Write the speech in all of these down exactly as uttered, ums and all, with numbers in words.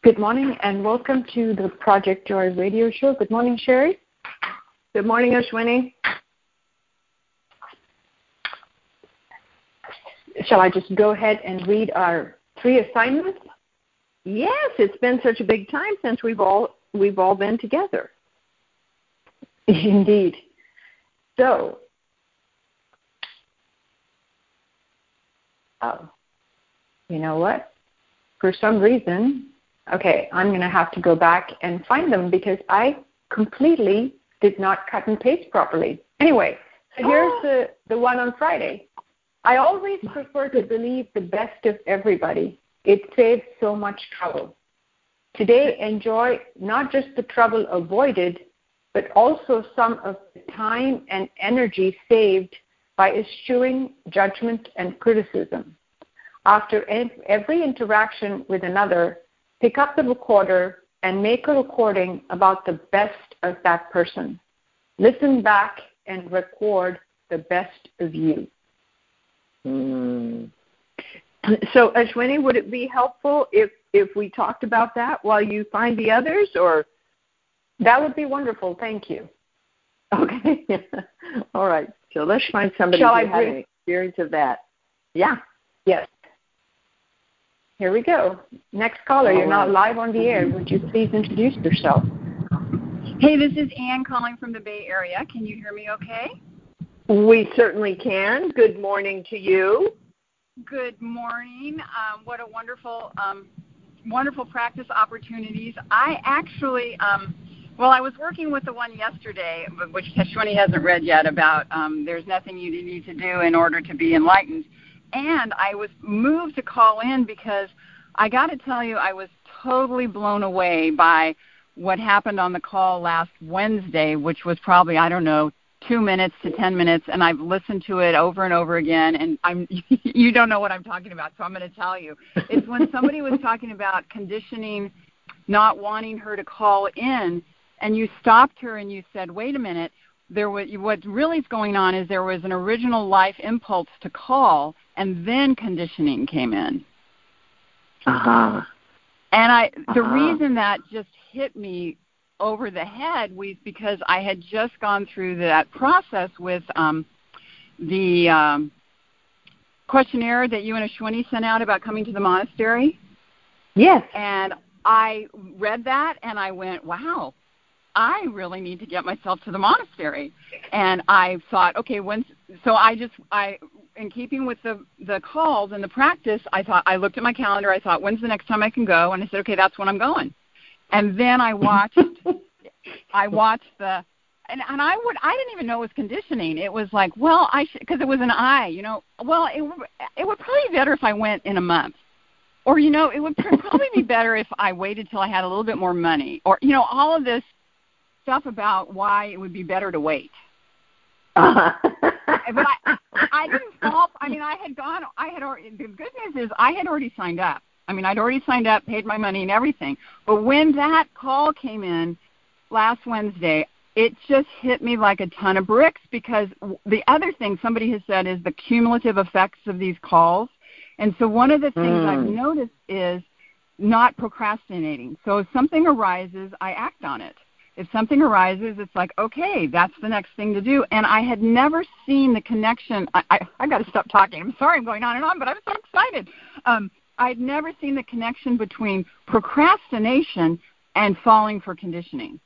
Good morning and welcome to the Project Joy radio show. Good morning, Sherry. Good morning, Ashwini. Shall I just go ahead and read our three assignments? Yes, it's been such a big time since we've all we've all been together. Indeed. So, oh, you know what? For some reason, okay, I'm going to have to go back and find them because I completely did not cut and paste properly. Anyway, so here's oh. the, the one on Friday. I always prefer to believe the best of everybody. It saves so much trouble. Today, enjoy not just the trouble avoided, but also some of the time and energy saved by eschewing judgment and criticism. After every interaction with another, pick up the recorder and make a recording about the best of that person. Listen back and record the best of you. Mm. So, Ashwini, would it be helpful if, if we talked about that while you find the others, or? That would be wonderful. Thank you. Okay. All right. So let's find somebody Shall who I had an experience of that. Yeah. Yes. Here we go. Next caller, All you're right. not live on the air. Would you please introduce yourself? Hey, this is Ann calling from the Bay Area. Can you hear me okay? We certainly can. Good morning to you. Good morning. Um, what a wonderful, um, wonderful practice opportunities. I actually, um, well, I was working with the one yesterday, which Ashwini hasn't read yet, about um, there's nothing you need to do in order to be enlightened. And I was moved to call in because I got to tell you, I was totally blown away by what happened on the call last Wednesday, which was probably, I don't know, two minutes to ten minutes, and I've listened to it over and over again, and I'm you don't know what I'm talking about, so I'm going to tell you. It's when somebody was talking about conditioning, not wanting her to call in, and you stopped her and you said, wait a minute, there was, what really is going on is there was an original life impulse to call, and then conditioning came in. Uh-huh. And I, the uh-huh. reason that just hit me over the head was because I had just gone through that process with um, the um, questionnaire that you and Ashwini sent out about coming to the monastery. Yes. And I read that and I went, wow, I really need to get myself to the monastery. And I thought, okay, when's, so I just, I, in keeping with the, the calls and the practice, I thought, I looked at my calendar, I thought, when's the next time I can go? And I said, okay, that's when I'm going. And then I watched, I watched the, and, and I would, I didn't even know it was conditioning. It was like, well, I should, because it was an I, you know, well, it, it would probably be better if I went in a month. Or, you know, it would probably be better if I waited till I had a little bit more money. Or, you know, all of this stuff about why it would be better to wait. Uh-huh. But I, I didn't fall, I mean, I had gone, I had already, the good news is I had already signed up. I mean, I'd already signed up, paid my money and everything. But when that call came in last Wednesday, it just hit me like a ton of bricks, because the other thing somebody has said is the cumulative effects of these calls. And so one of the things mm. I've noticed is not procrastinating. So if something arises, I act on it. If something arises, it's like, okay, that's the next thing to do. And I had never seen the connection. I, I, I got to stop talking. I'm sorry I'm going on and on, but I'm so excited. Um, I'd never seen the connection between procrastination and falling for conditioning.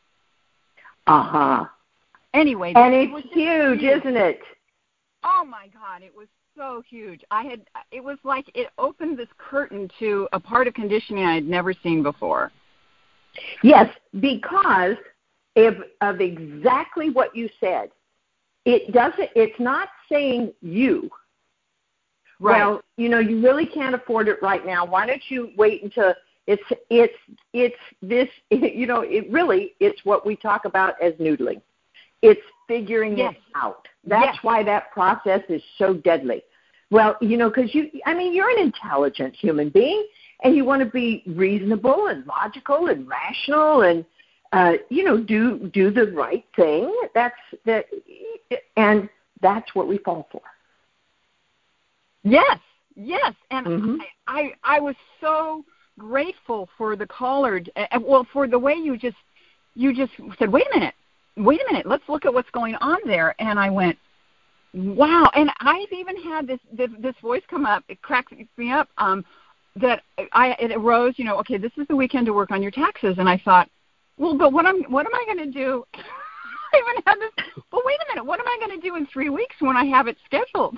Uh-huh. Anyway. And it's it huge, huge, isn't it? Oh, my God. It was so huge. I had, it was like it opened this curtain to a part of conditioning I had never seen before. Yes, because of, of exactly what you said. It doesn't, it's not saying you. Right. Well, you know, you really can't afford it right now. Why don't you wait until it's it's it's this, you know, it really, it's what we talk about as noodling. It's figuring yes. it out. That's yes. why that process is so deadly. Well, you know, because you, I mean, you're an intelligent human being, and you want to be reasonable and logical and rational and, uh, you know, do do the right thing. That's that, and that's what we fall for. Yes, yes, and mm-hmm. I, I I was so grateful for the caller. Uh, well, for the way you just you just said, wait a minute, wait a minute, let's look at what's going on there. And I went, wow. And I've even had this this, this voice come up. It cracks me up. Um, that I it arose. You know, okay, this is the weekend to work on your taxes. And I thought, well, but what I'm what am I going to do? I even had this. Well, wait a minute. What am I going to do in three weeks when I have it scheduled?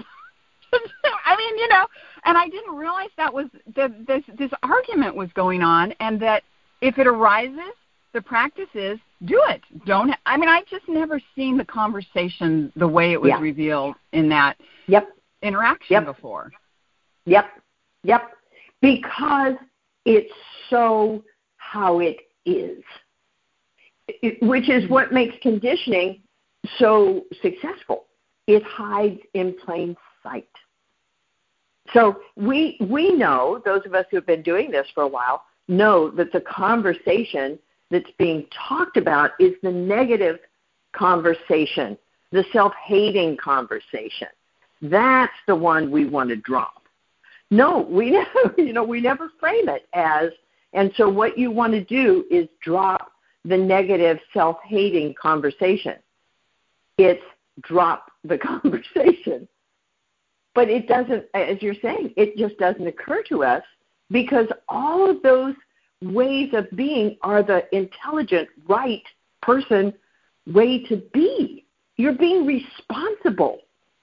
I mean, you know, and I didn't realize that was that this this argument was going on, and that if it arises, the practice is do it. Don't. I mean, I just never seen the conversation the way it was yeah. revealed in that yep. interaction yep. before. Yep. Yep. Because it's so how it is. It, which is what makes conditioning so successful. It hides in plain sight. So we we know, those of us who have been doing this for a while, know that the conversation that's being talked about is the negative conversation, the self-hating conversation. That's the one we want to drop. No, we never, you know, we never frame it as, and so what you want to do is drop the negative self-hating conversation. It's drop the conversation. But it doesn't, as you're saying, it just doesn't occur to us because all of those ways of being are the intelligent, right person way to be. You're being responsible.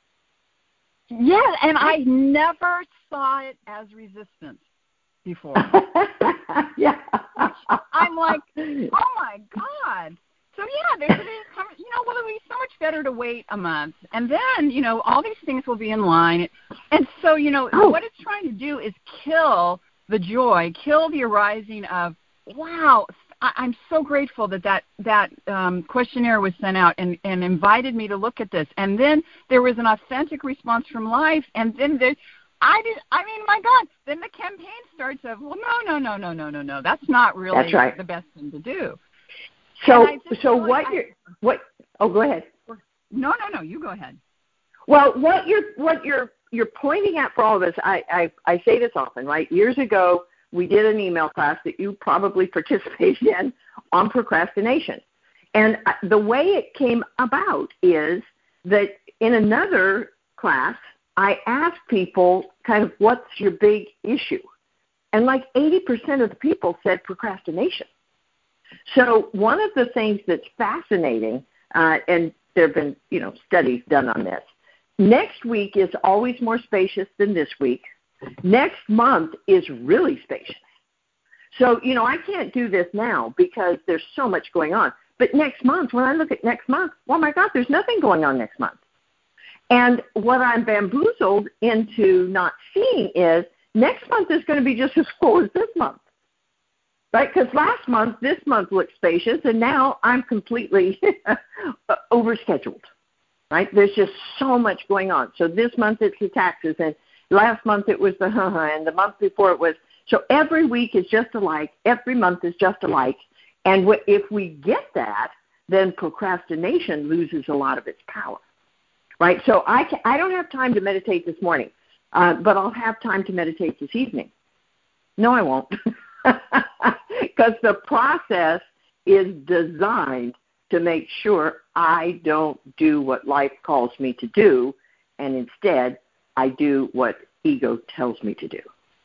Yeah, and I never saw it as resistance before. yeah. I'm like, oh my God. So yeah, there's, there's you know, well, it'll be so much better to wait a month, and then you know all these things will be in line. And so you know oh. what it's trying to do is kill the joy, kill the arising of, wow, I, I'm so grateful that that that um, questionnaire was sent out and, and invited me to look at this. And then there was an authentic response from life, and then there. I did. I mean, my God. Then the campaign starts of, well, no, no, no, no, no, no, no. That's not really That's right. the best thing to do. So, so like what I, you're what? Oh, go ahead. No, no, no. You go ahead. Well, what you're what you're you're pointing at for all of us. I I, I say this often, right? Years ago, we did an email class that you probably participated in on procrastination, and the way it came about is that in another class, I asked people kind of what's your big issue, and like eighty percent of the people said procrastination. So one of the things that's fascinating, uh, and there have been, you know, studies done on this, next week is always more spacious than this week. Next month is really spacious. So, you know, I can't do this now because there's so much going on. But next month, when I look at next month, oh, my God, there's nothing going on next month. And what I'm bamboozled into not seeing is next month is going to be just as full as this month. Right, because last month, this month looked spacious, and now I'm completely overscheduled. Right, there's just so much going on. So this month it's the taxes, and last month it was the and the month before it was. So every week is just alike. Every month is just alike. And if we get that, then procrastination loses a lot of its power. Right. So I can, I don't have time to meditate this morning, uh, but I'll have time to meditate this evening. No, I won't. Because the process is designed to make sure I don't do what life calls me to do, and instead I do what ego tells me to do.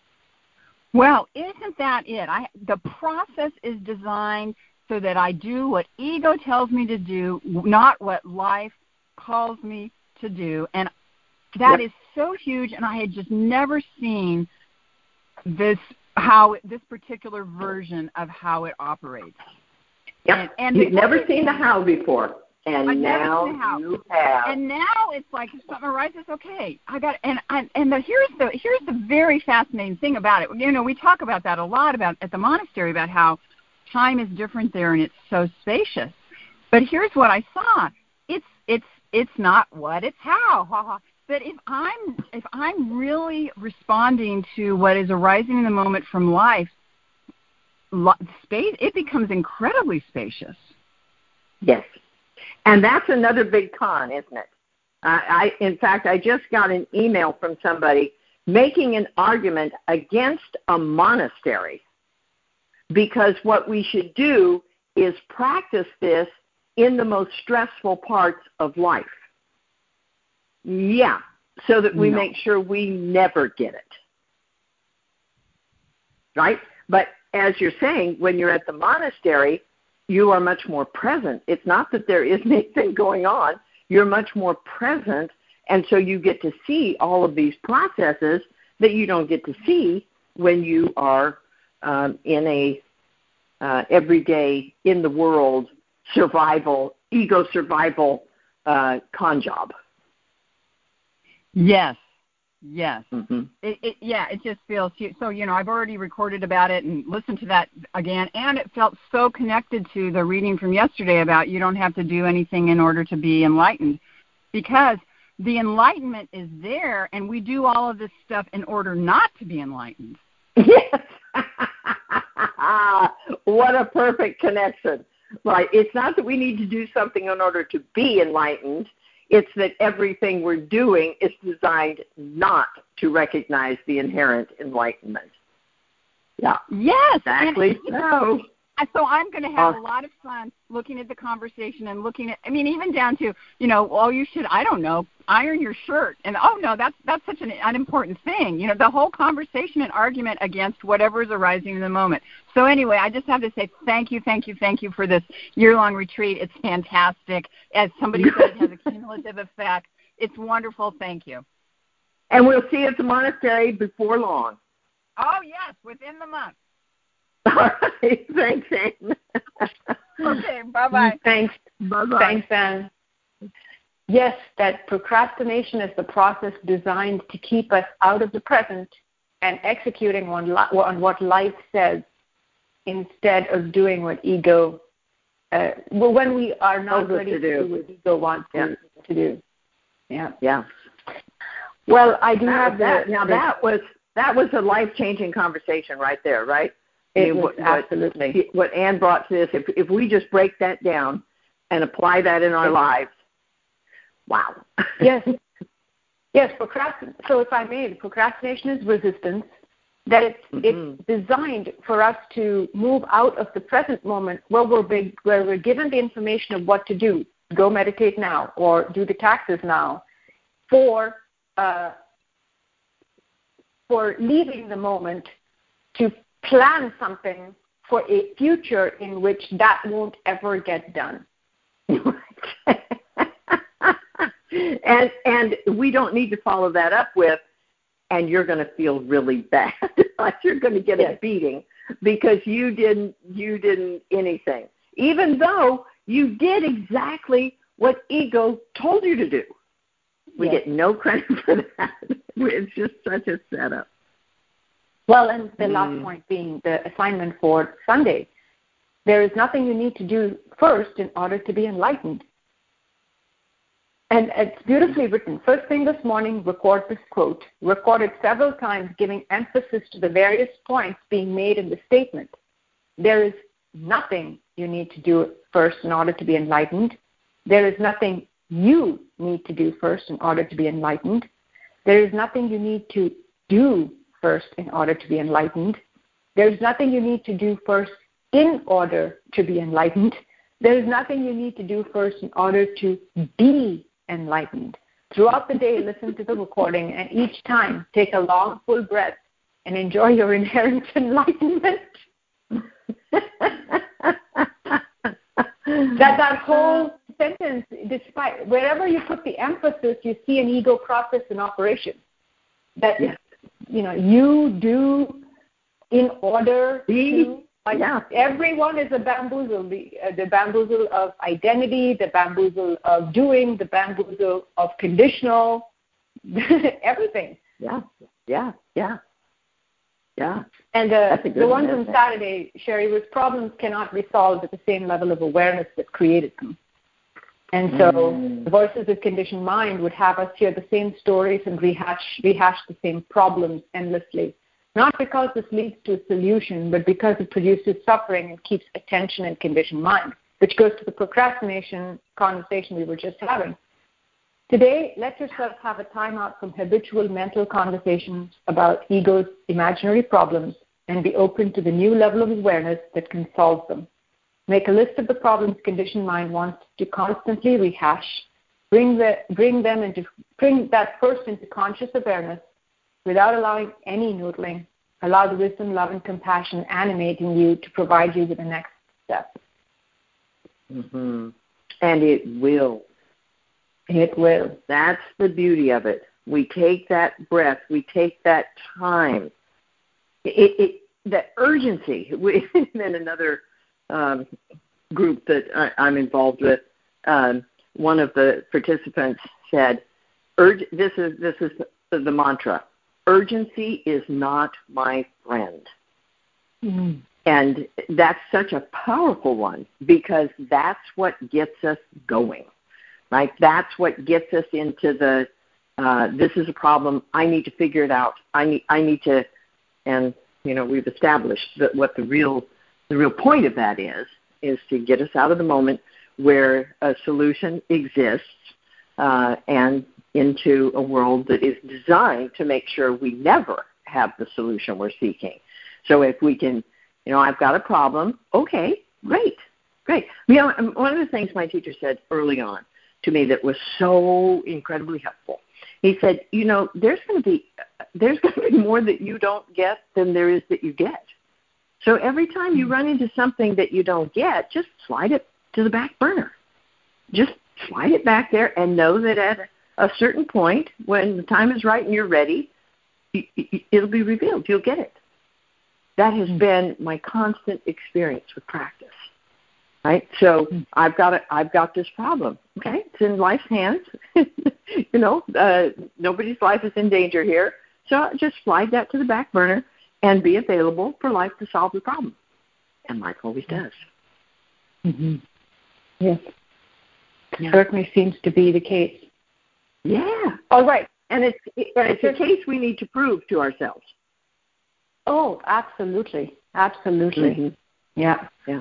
Well, isn't that it? I, the process is designed so that I do what ego tells me to do, not what life calls me to do. And that yep. is so huge, and I had just never seen this how this particular version of how it operates. Yep. And, and You've never seen the how before, and I've now you have. And now it's like if something arises, okay, I got. And and, and the, here's the here's the very fascinating thing about it. You know, we talk about that a lot about at the monastery about how time is different there and it's so spacious. But here's what I saw: it's it's it's not what, it's how. But if I'm if I'm really responding to what is arising in the moment from life, space it becomes incredibly spacious. Yes, and that's another big con, isn't it? Uh, I, in fact, I just got an email from somebody making an argument against a monastery because what we should do is practice this in the most stressful parts of life. Yeah, so that we no. make sure we never get it. Right? But as you're saying, when you're at the monastery, you are much more present. It's not that there isn't anything going on. You're much more present, and so you get to see all of these processes that you don't get to see when you are um, in a uh, everyday, in the world, survival, ego survival uh, con job. Yes. Yes. Mm-hmm. It, it, yeah, it just feels, so, you know, I've already recorded about it and listened to that again, and it felt so connected to the reading from yesterday about you don't have to do anything in order to be enlightened, because the enlightenment is there, and we do all of this stuff in order not to be enlightened. Yes. What a perfect connection. Right. It's not that we need to do something in order to be enlightened. It's that everything we're doing is designed not to recognize the inherent enlightenment. Yeah. Yes. Exactly. So. So I'm going to have uh, a lot of fun looking at the conversation and looking at, I mean, even down to, you know, oh, you should, I don't know, iron your shirt. And, oh, no, that's that's such an unimportant thing. You know, the whole conversation and argument against whatever is arising in the moment. So anyway, I just have to say thank you, thank you, thank you for this year-long retreat. It's fantastic. As somebody said, it has a cumulative effect. It's wonderful. Thank you. And we'll see you at the monastery before long. Oh, yes, within the month. All right. Thanks, Anne. Okay, bye-bye. Thanks. Bye-bye. Thanks, Anne. Yes, that procrastination is the process designed to keep us out of the present and executing on, li- on what life says instead of doing what ego, uh, well, when we are not ready to do. to do what ego wants yeah. to, to do. Yeah. Yeah. Well, I do that, have that. The, now, the, that was that was a life-changing conversation right there, right? It I mean, was what, absolutely. What, what Anne brought to this, if, if we just break that down and apply that in our lives, wow. Yes. Yes, procrastin- so if I may, procrastination is resistance, that it's, mm-hmm. it's designed for us to move out of the present moment where we're, big, where we're given the information of what to do, go meditate now or do the taxes now, for, uh, for leaving the moment to plan something for a future in which that won't ever get done. and and we don't need to follow that up with, and you're going to feel really bad, like you're going to get yes. a beating because you didn't you didn't anything, even though you did exactly what ego told you to do. We yes. get no credit for that. It's just such a setup. Well, and the last mm. point being the assignment for Sunday. There is nothing you need to do first in order to be enlightened. And it's beautifully written. First thing this morning, record this quote. Record it several times, giving emphasis to the various points being made in the statement. There is nothing you need to do first in order to be enlightened. There is nothing you need to do first in order to be enlightened. There is nothing you need to do first in order to be enlightened. There's nothing you need to do first in order to be enlightened. There is nothing you need to do first in order to be enlightened. Throughout the day, listen to the recording, and each time take a long, full breath and enjoy your inherent enlightenment. that that whole sentence, despite wherever you put the emphasis, you see an ego process in operation. That yes. you know, you do in order to. Like yeah. Everyone is a bamboozle, the, uh, the bamboozle of identity, the bamboozle of doing, the bamboozle of conditional, everything. Yeah, yeah, yeah, yeah. And uh, the one from Saturday, Sherry, was problems cannot be solved at the same level of awareness that created them. And so mm. the voices of conditioned mind would have us hear the same stories and rehash, rehash the same problems endlessly. Not because this leads to a solution, but because it produces suffering and keeps attention in conditioned mind, which goes to the procrastination conversation we were just having. Today, let yourself have a time out from habitual mental conversations about ego's imaginary problems and be open to the new level of awareness that can solve them. Make a list of the problems conditioned mind wants to constantly rehash. Bring, the, bring them into, bring that first into conscious awareness without allowing any noodling. Allow the wisdom, love, and compassion animating you to provide you with the next step. Mm-hmm. And it will. It will. That's the beauty of it. We take that breath. We take that time. It, it the urgency. We, then another um, group that I, I'm involved with, um, one of the participants said, Urg- this is this is the, the mantra, urgency is not my friend. Mm. And that's such a powerful one because that's what gets us going, right? That's what gets us into the, uh, this is a problem, I need to figure it out. I need, I need to, and, you know, we've established that what the real, the real point of that is, is to get us out of the moment where a solution exists uh, and into a world that is designed to make sure we never have the solution we're seeking. So if we can, you know, I've got a problem, okay, great, great. You know, one of the things my teacher said early on to me that was so incredibly helpful, he said, you know, there's going to be there's going to be more that you don't get than there is that you get. So every time you run into something that you don't get, just slide it to the back burner. Just slide it back there and know that at a certain point, when the time is right and you're ready, it'll be revealed. You'll get it. That has been my constant experience with practice. Right? So I've got a, I've got this problem. Okay, it's in life's hands. you know, uh, nobody's life is in danger here. So just slide that to the back burner and be available for life to solve the problem. And life always does. Mm-hmm. Yes. Yeah. Certainly seems to be the case. Yeah. All right. And it's, and it's a case we need to prove to ourselves. Oh, absolutely. Absolutely. Mm-hmm. Yeah. Yeah.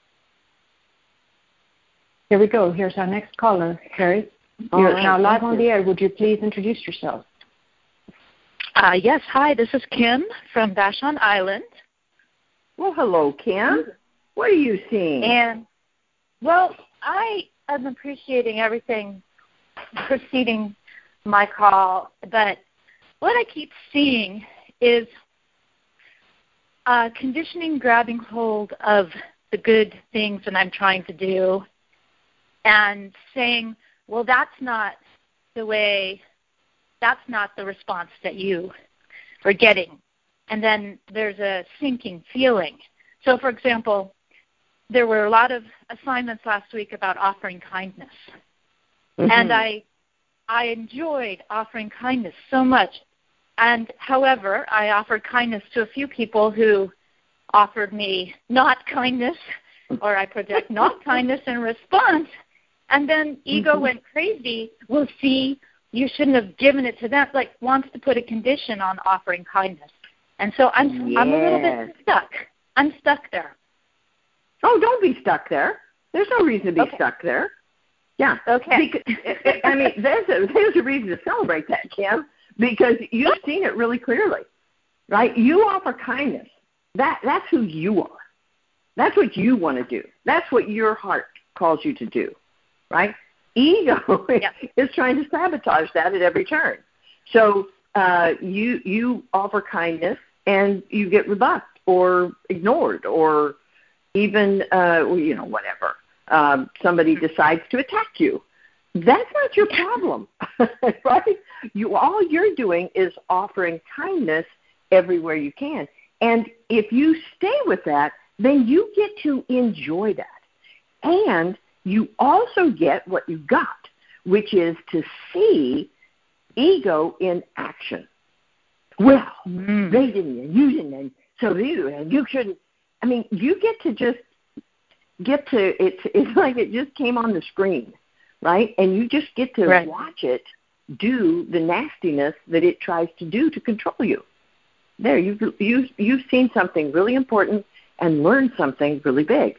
Here we go. Here's our next caller, Carrie. You're right, now live on the air. Would you please introduce yourself? Uh, yes. Hi, this is Kim from Vashon Island. Well, hello, Kim. What are you seeing? And, well, I am appreciating everything preceding my call, but what I keep seeing is uh, conditioning grabbing hold of the good things that I'm trying to do and saying, well, that's not the way, that's not the response that you are getting. And then there's a sinking feeling. So, for example, there were a lot of assignments last week about offering kindness. Mm-hmm. And I I enjoyed offering kindness so much. And, however, I offered kindness to a few people who offered me not kindness, or I project not kindness in response. And then ego mm-hmm. went crazy. Well, see, you shouldn't have given it to them. Like, wants to put a condition on offering kindness. And so I'm yes. I'm a little bit stuck. I'm stuck there. Oh, don't be stuck there. There's no reason to be okay. stuck there. Yeah. Okay. Because, I mean, there's a, there's a reason to celebrate that, Kim, because you've seen it really clearly, right? You offer kindness. That That's who you are. That's what you want to do. That's what your heart calls you to do, right? Ego yeah. is trying to sabotage that at every turn. So uh, you you offer kindness, and you get rebuffed or ignored or even, uh, you know, whatever. Um, somebody decides to attack you. That's not your problem, right? You all you're doing is offering kindness everywhere you can. And if you stay with that, then you get to enjoy that. And you also get what you got, which is to see ego in action. Well, mm. they didn't, and you didn't, and so you, and you shouldn't. I mean, you get to just get to, it's, it's like it just came on the screen, right? And you just get to right. watch it do the nastiness that it tries to do to control you. There, you've, you've, you've seen something really important and learned something really big.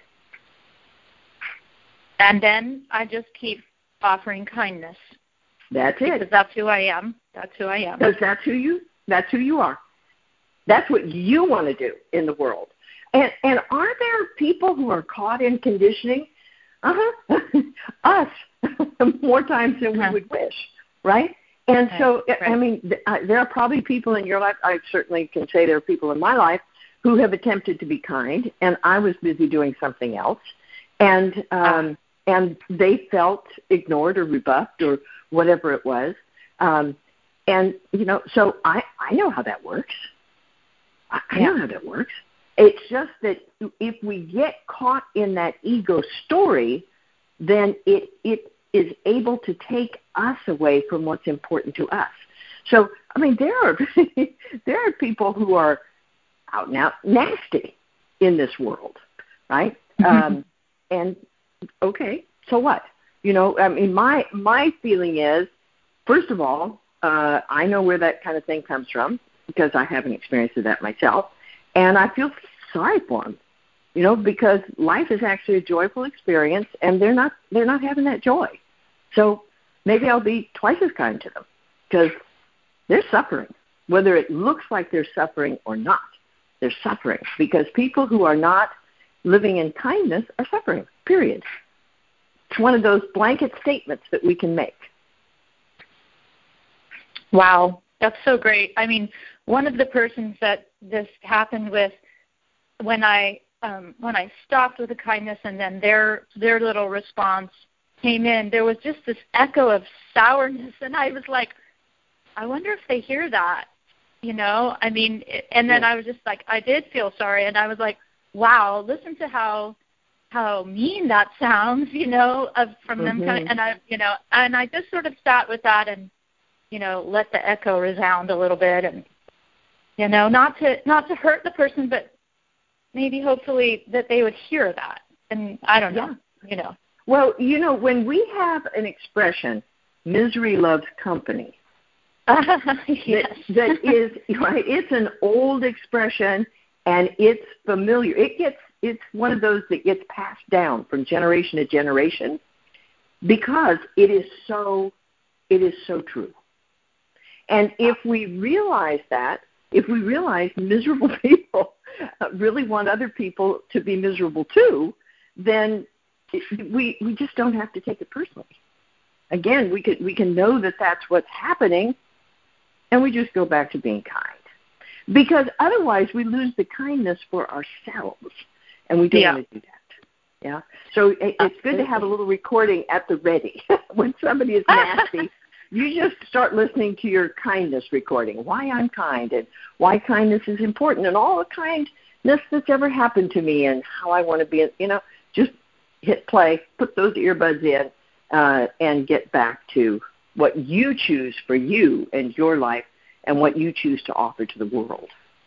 And then I just keep offering kindness. That's it. Because that's who I am. That's who I am. Because that's who you, that's who you are. That's what you want to do in the world. And and are there people who are caught in conditioning? Uh-huh. Us, more times than we would wish, right? And right. so, right. I mean, th- uh, there are probably people in your life, I certainly can say there are people in my life who have attempted to be kind, and I was busy doing something else, and um, and they felt ignored or rebuffed or whatever it was. Um, and, you know, so I, I know how that works. I, I yeah. know how that works. It's just that if we get caught in that ego story, then it it is able to take us away from what's important to us. So, I mean, there are there are people who are out and out nasty in this world, right? um, and okay, so what? You know, I mean, my my feeling is, first of all, uh, I know where that kind of thing comes from because I have an experience of that myself, and I feel sorry for them. You know, because life is actually a joyful experience, and they're not they're not having that joy. So maybe I'll be twice as kind to them because they're suffering, whether it looks like they're suffering or not. They're suffering because people who are not living in kindness are suffering, period. It's one of those blanket statements that we can make. Wow, that's so great. I mean, one of the persons that this happened with, when I um, when I stopped with the kindness and then their their little response came in, there was just this echo of sourness, and I was like, I wonder if they hear that, you know? I mean, and then I was just like, I did feel sorry, and I was like, wow, listen to how how mean that sounds, you know, of from mm-hmm. them, kind of, and I, you know, and I just sort of sat with that and, you know, let the echo resound a little bit, and, you know, not to not to hurt the person, but maybe hopefully that they would hear that. And I don't know, yeah. you know. Well, you know, when we have an expression, misery loves company, Uh, yes. that, that is, right, it's an old expression, and it's familiar. It gets, it's one of those that gets passed down from generation to generation because it is so, it is so true. And if we realize that, if we realize miserable people really want other people to be miserable too, then we we just don't have to take it personally. Again, we could we can know that that's what's happening, and we just go back to being kind. Because otherwise we lose the kindness for ourselves, and we don't yeah. want to do that. Yeah. So it, it's good to have a little recording at the ready. When somebody is nasty, you just start listening to your kindness recording, why I'm kind and why kindness is important and all the kindness that's ever happened to me and how I want to be, you know, just hit play, put those earbuds in, uh, and get back to what you choose for you and your life and what you choose to offer to the world.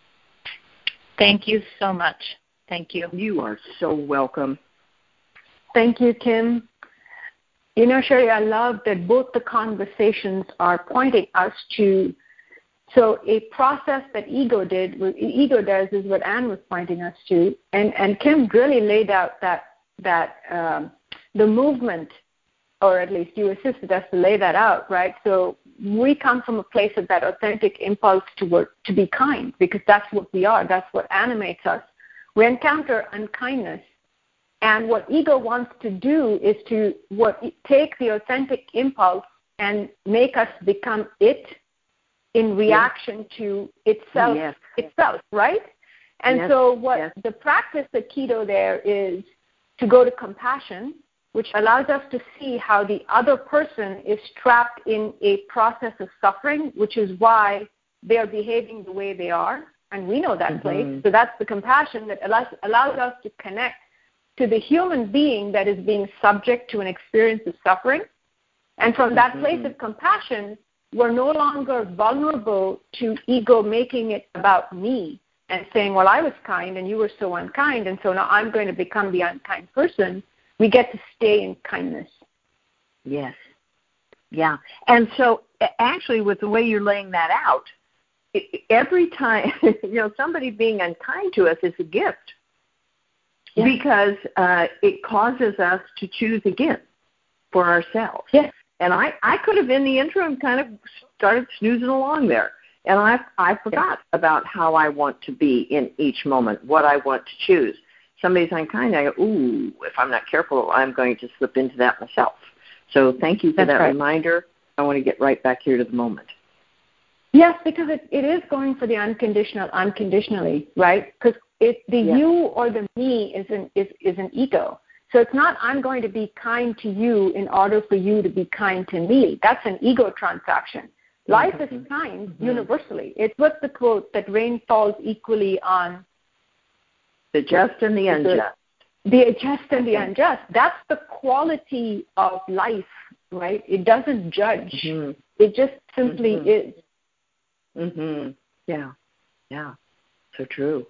Thank you so much. Thank you. You are so welcome. Thank you, Kim. You know, Sherry, I love that both the conversations are pointing us to, so a process that ego did, what ego does is what Anne was pointing us to, and, and Kim really laid out that, that um, the movement, or at least you assisted us to lay that out, right? So we come from a place of that authentic impulse to work, to be kind, because that's what we are, that's what animates us. We encounter unkindness. And what ego wants to do is to what take the authentic impulse and make us become it in reaction yes. to itself, yes. itself, right? And yes. so what yes. the practice of keto there is to go to compassion, which allows us to see how the other person is trapped in a process of suffering, which is why they are behaving the way they are. And we know that mm-hmm. place. So that's the compassion that allows, allows us to connect to the human being that is being subject to an experience of suffering. And from that mm-hmm. place of compassion, we're no longer vulnerable to ego making it about me and saying, well, I was kind and you were so unkind, and so now I'm going to become the unkind person. We get to stay in kindness. Yes. Yeah. And so actually with the way you're laying that out, every time, you know, somebody being unkind to us is a gift. Yes. Because uh, it causes us to choose again for ourselves. Yes. And I, I could have, in the interim, kind of started snoozing along there And I I forgot yeah. about how I want to be in each moment, what I want to choose. Somebody's unkind, I go, ooh, if I'm not careful, I'm going to slip into that myself. So thank you for That's that right. reminder. I want to get right back here to the moment. Yes, because it, it is going for the unconditional unconditionally, right? Because it the yes. you or the me is an is, is an ego. So it's not I'm going to be kind to you in order for you to be kind to me. That's an ego transaction. Life mm-hmm. is kind mm-hmm. universally. It's what's the quote that rain falls equally on the just and the unjust. The, the just and the unjust. That's the quality of life, right? It doesn't judge. Mm-hmm. It just simply mm-hmm. is. Mhm. Yeah. Yeah. So true.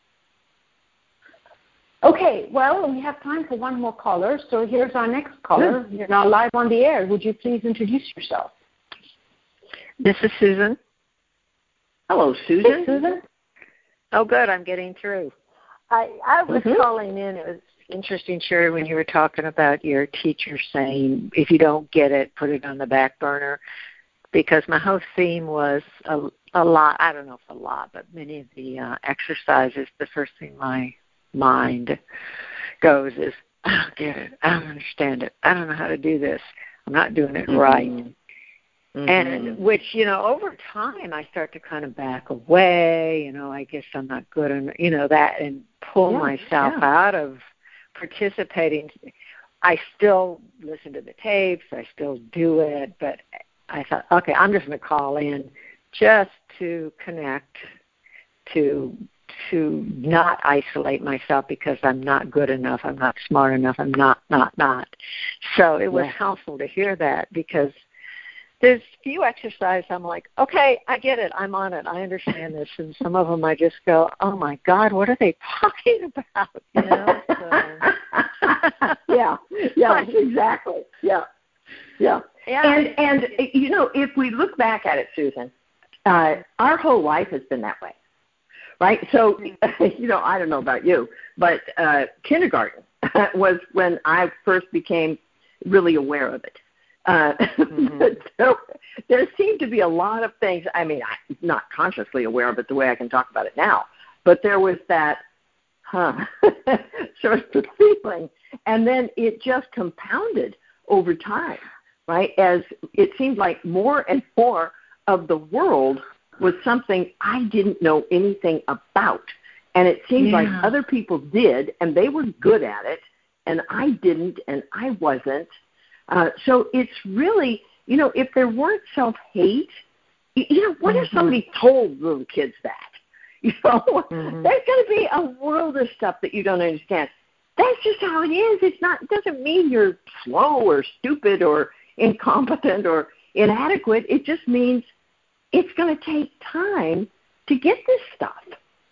Okay, well, we have time for one more caller, so here's our next caller. Good. You're now live on the air. Would you please introduce yourself? This is Susan. Hello, Susan. Hey, Susan. Oh, good. I'm getting through. I, I was mm-hmm. calling in. It was interesting, Sherry, when you were talking about your teacher saying, if you don't get it, put it on the back burner. Because my whole theme was a, a lot, I don't know if a lot, but many of the uh, exercises, the first thing my mind goes is, I don't get it, I don't understand it, I don't know how to do this, I'm not doing it mm-hmm. right. Mm-hmm. And which, you know, over time I start to kind of back away, you know, I guess I'm not good enough, you know, that, and pull yeah, myself yeah. out of participating. I still listen to the tapes, I still do it, but I thought, okay, I'm just going to call in just to connect, to to not isolate myself because I'm not good enough, I'm not smart enough, I'm not, not, not. So it was yeah. helpful to hear that because there's few exercises I'm like, okay, I get it, I'm on it, I understand this. And some of them I just go, oh, my God, what are they talking about? You know? So. yeah, yeah, exactly, yeah. Yeah. yeah. And, and you know, if we look back at it, Susan, uh, our whole life has been that way, right? So, you know, I don't know about you, but uh, kindergarten was when I first became really aware of it. Uh, mm-hmm. So there seemed to be a lot of things. I mean, I'm not consciously aware of it the way I can talk about it now, but there was that, huh, sort of feeling. And then it just compounded over time. Right, as it seemed like more and more of the world was something I didn't know anything about. And it seemed yeah. like other people did, and they were good at it, and I didn't, and I wasn't. Uh, so it's really, you know, if there weren't self-hate, you, you know, what mm-hmm. if somebody told little kids that? You know, mm-hmm. there's going to be a world of stuff that you don't understand. That's just how it is. It's not. It doesn't mean you're slow or stupid or incompetent or inadequate. It just means it's going to take time to get this stuff.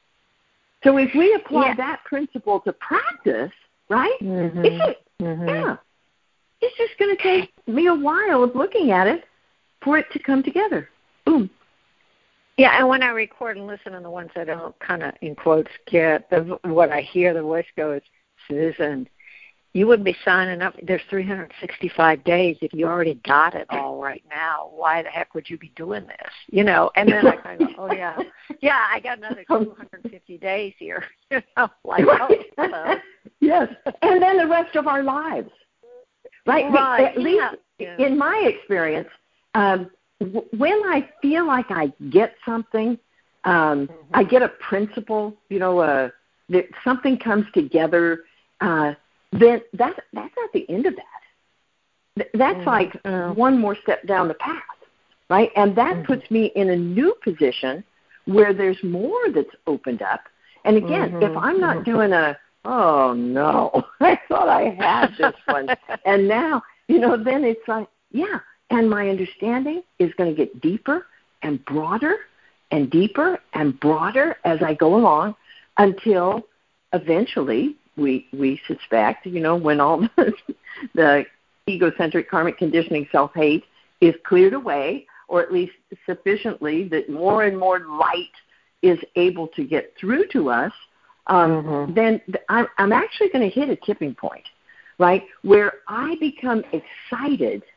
So if we apply yeah. that principle to practice, right? Mm-hmm. It's just, mm-hmm. yeah, it's just going to take me a while of looking at it for it to come together. Boom. Yeah, and when I record and listen to the ones I don't kind of, in quotes, get, the, what I hear the voice go is, Susan, you wouldn't be signing up. There's three hundred sixty-five days. If you already got it all right now, why the heck would you be doing this? You know, and then I kind of go, oh, yeah. Yeah, I got another two hundred fifty days here. You know, like, oh, hello. Yes, and then the rest of our lives. Right? Right. At least yeah. in my experience, um, w- when I feel like I get something, um, mm-hmm. I get a principle, you know, uh, that something comes together, uh, then that's, that's not the end of that. That's mm-hmm. like uh, one more step down the path, right? And that mm-hmm. puts me in a new position where there's more that's opened up. And again, mm-hmm. if I'm not mm-hmm. doing a, oh, no, I thought I had this one. And now, you know, then it's like, yeah, and my understanding is going to get deeper and broader and deeper and broader as I go along until eventually we we suspect, you know, when all the, the egocentric karmic conditioning self-hate is cleared away, or at least sufficiently that more and more light is able to get through to us, um, mm-hmm. then I'm, I'm actually going to hit a tipping point, right, where I become excited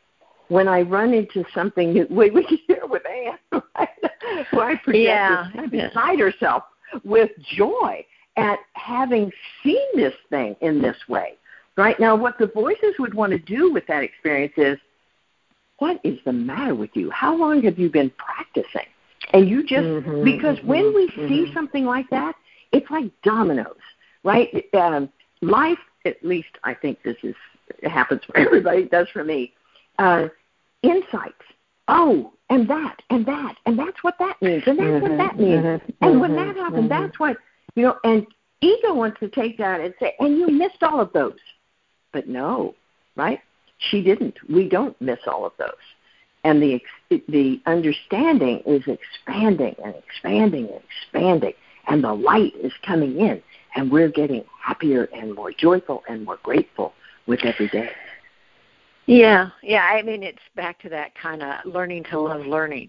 when I run into something new, we, we can hear with Anne, right? Where I project Yeah. this kind of beside herself with joy at having seen this thing in this way. Right now, what the voices would want to do with that experience is, what is the matter with you? How long have you been practicing? And you just, mm-hmm, because mm-hmm, when we mm-hmm. see something like that, it's like dominoes, right? Um, life, at least I think this is, it happens for everybody, it does for me. Uh, insights. Oh, and that, and that, and that's what that means, and that's mm-hmm, what that means. Mm-hmm, and when that happens, mm-hmm. that's what, you know, and ego wants to take that and say, and you missed all of those. But no, right? She didn't. We don't miss all of those. And the the understanding is expanding and expanding and expanding, and the light is coming in, and we're getting happier and more joyful and more grateful with every day. Yeah, yeah. I mean, it's back to that kind of learning to love learning.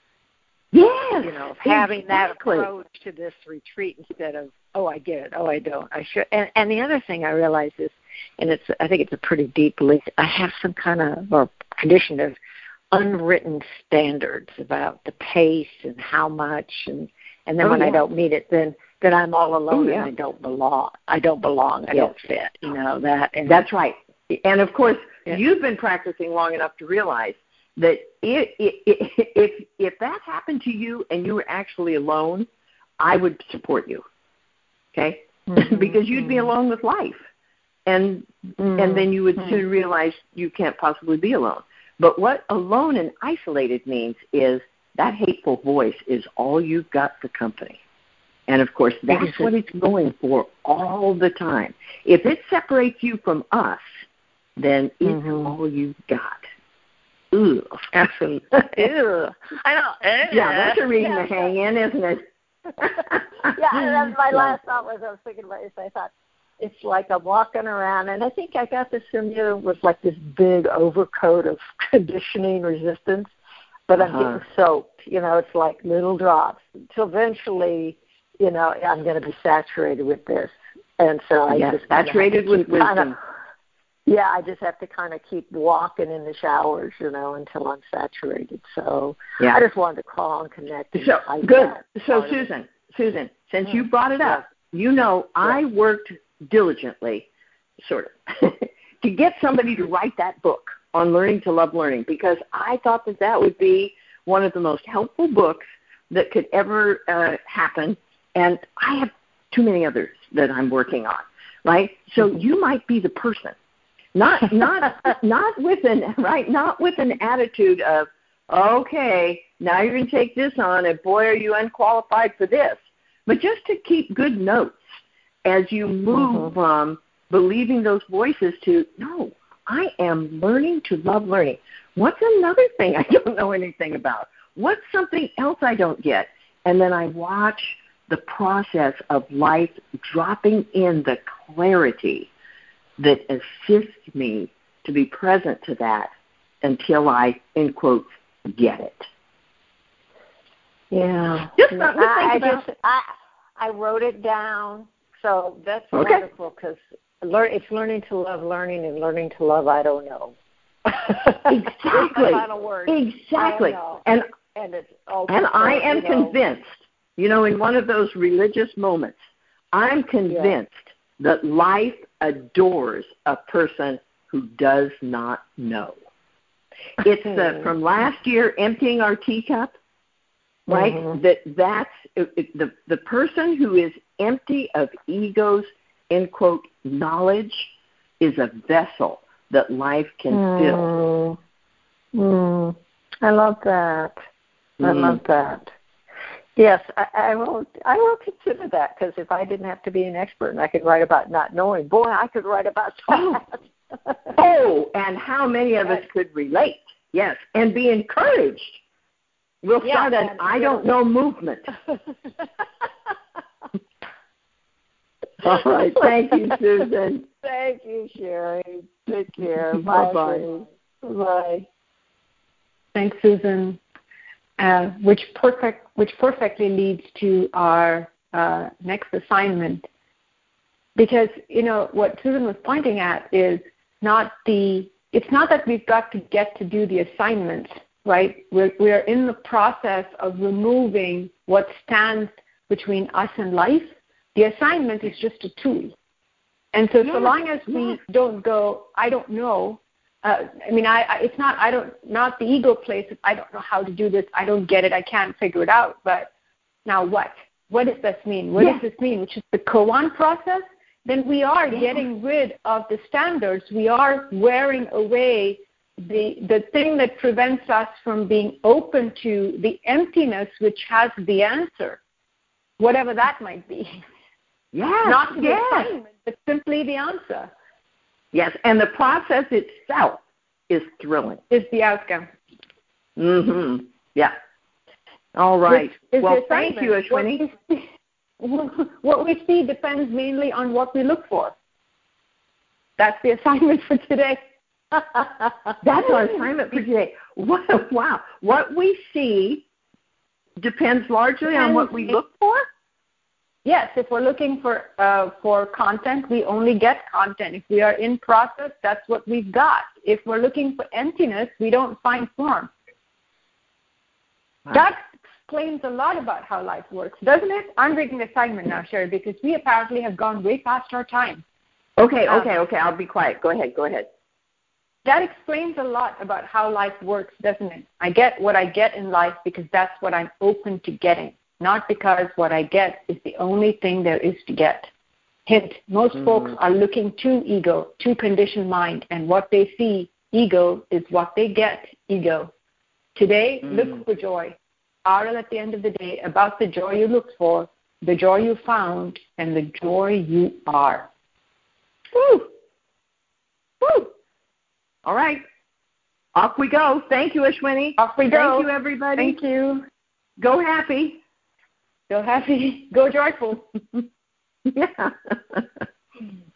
Yes, you know, having exactly. that approach to this retreat instead of, oh, I get it, oh, I don't, I should. And, and the other thing I realize is, and it's, I think it's a pretty deep link, I have some kind of, or condition of unwritten standards about the pace and how much, and, and then oh, when yeah. I don't meet it, then, then I'm all alone oh, yeah. and I don't belong. I don't belong. I yes. don't fit, you know, that. And that's right. And, of course, yeah. you've been practicing long enough to realize that if, if if that happened to you and you were actually alone, I would support you, okay? Mm-hmm. Because you'd be alone with life, and mm-hmm. and then you would soon realize you can't possibly be alone. But what alone and isolated means is that hateful voice is all you've got for company. And, of course, that's what it's going for all the time. If it separates you from us, then it's mm-hmm. all you've got. Ugh. Absolutely. Ew. I know. Ugh. Yeah, that's a reason yeah, to hang in, isn't it? yeah, and my last thought was, I was thinking about this, I thought, it's like I'm walking around, and I think I got this from you, it was like this big overcoat of conditioning resistance, but I'm uh-huh. getting soaked. You know, it's like little drops. Until eventually, you know, I'm going to be saturated with this. And so I yes, just saturated with wisdom. Kind of, yeah, I just have to kind of keep walking in the showers, you know, until I'm saturated. So yeah. I just wanted to call and connect. And so good. So Susan, Susan, since mm-hmm. you brought it up, yeah. you know, yeah. I worked diligently, sort of, to get somebody to write that book on learning to love learning, because I thought that that would be one of the most helpful books that could ever uh, happen. And I have too many others that I'm working on, right? So mm-hmm. you might be the person. Not not not with an right, not with an attitude of, okay, now you're going to take this on, and boy, are you unqualified for this. But just to keep good notes as you move mm-hmm. from believing those voices to, no, I am learning to love learning. What's another thing I don't know anything about? What's something else I don't get? And then I watch the process of life dropping in the clarity that assists me to be present to that until I, in quotes, get it. Yeah. Just not me I, think I about just I I wrote it down, so that's okay. wonderful because learn it's learning to love learning and learning to love I don't know. Exactly. Final word. Exactly. And and it's all and I am you know. convinced. You know, in one of those religious moments, I'm convinced yeah. that life adores a person who does not know. It's uh, from last year, emptying our teacup, right? Mm-hmm. That that's it, it, the the person who is empty of ego's, end quote, knowledge is a vessel that life can mm. fill. Mm. I love that. Mm. I love that. Yes, I, I will. I will consider that, because if I didn't have to be an expert and I could write about not knowing, boy, I could write about that. Oh, and how many of us could relate? Yes, and be encouraged. We'll yeah, start an I don't know movement. All right. Thank you, Susan. Thank you, Sherry. Take care. Bye-bye. Bye. Thanks, Susan. Uh, which perfect, which perfectly leads to our uh, next assignment. Because, you know, what Susan was pointing at is not the it's not that we've got to get to do the assignments, right? We're, we're in the process of removing what stands between us and life. The assignment is just a tool. And so, yes, so long as we yes. don't go, I don't know, uh, I mean, I, I, it's not, I don't, not the ego place of, I don't know how to do this, I don't get it, I can't figure it out, but now what? What does this mean? What yes. does this mean? Which is the koan process. Then we are yes. getting rid of the standards. We are wearing away the the thing that prevents us from being open to the emptiness which has the answer, whatever that might be. Yes, Not the yes. assignment, but simply the answer. Yes, and the process itself is thrilling. Is the outcome. Mm-hmm. Yeah. All right. Well, thank you, Ashwini. What we, what we see depends mainly on what we look for. That's the assignment for today. That's our assignment for today. Wow. What we see depends largely on what we look for? Yes. If we're looking for uh, for content, we only get content. If we are in process, that's what we've got. If we're looking for emptiness, we don't find form. Wow. That explains a lot about how life works, doesn't it? I'm reading the assignment now, Sherry, because we apparently have gone way past our time. Okay, okay, okay. I'll be quiet. Go ahead, go ahead. That explains a lot about how life works, doesn't it? I get what I get in life because that's what I'm open to getting, not because what I get is the only thing there is to get. Hint, most mm. folks are looking to ego, to conditioned mind, and what they see, ego, is what they get, ego. Today, mm. look for joy. Oral at the end of the day, about the joy you looked for, the joy you found, and the joy you are. Woo! Woo! All right. Off we go. Thank you, Ashwini. Off we go. Thank you, everybody. Thank you. Go happy. Go happy. Go joyful. Yeah.